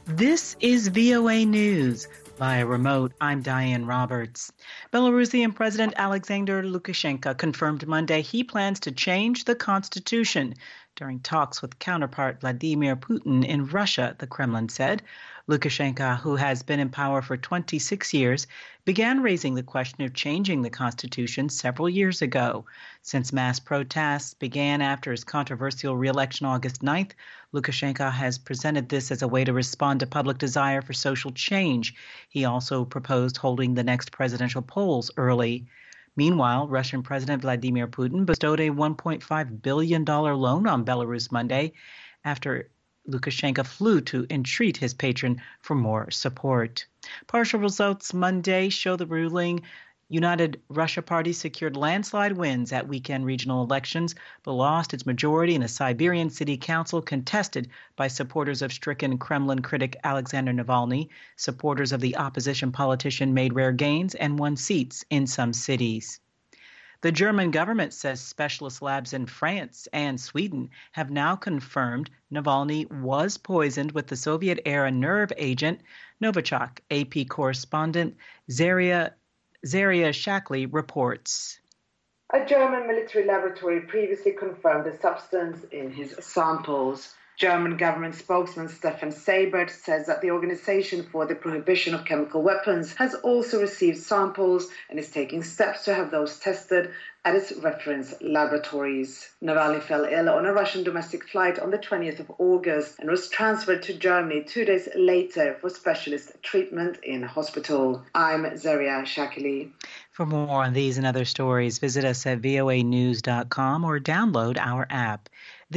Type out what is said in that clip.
This is VOA News. Via remote, I'm Diane Roberts. Belarusian President Alexander Lukashenko confirmed Monday he plans to change the constitution during talks with counterpart Vladimir Putin in Russia, the Kremlin said. Lukashenko, who has been in power for 26 years, began raising the question of changing the constitution several years ago. Since mass protests began after his controversial re-election August 9th, Lukashenko has presented this as a way to respond to public desire for social change. He also proposed holding the next presidential polls early. Meanwhile, Russian President Vladimir Putin bestowed a $1.5 billion loan on Belarus Monday after Lukashenko flew to entreat his patron for more support. Partial results Monday show the ruling United Russia Party secured landslide wins at weekend regional elections, but lost its majority in a Siberian city council contested by supporters of stricken Kremlin critic Alexander Navalny. Supporters of the opposition politician made rare gains and won seats in some cities. The German government says specialist labs in France and Sweden have now confirmed Navalny was poisoned with the Soviet-era nerve agent Novichok. AP correspondent Zaria Shackley reports. A German military laboratory previously confirmed the substance in his samples. German government spokesman Stefan Seibert says that the Organization for the Prohibition of Chemical Weapons has also received samples and is taking steps to have those tested at its reference laboratories. Navalny fell ill on a Russian domestic flight on the 20th of August and was transferred to Germany 2 days later for specialist treatment in hospital. I'm Zaria Shakili. For more on these and other stories, visit us at voanews.com or download our app.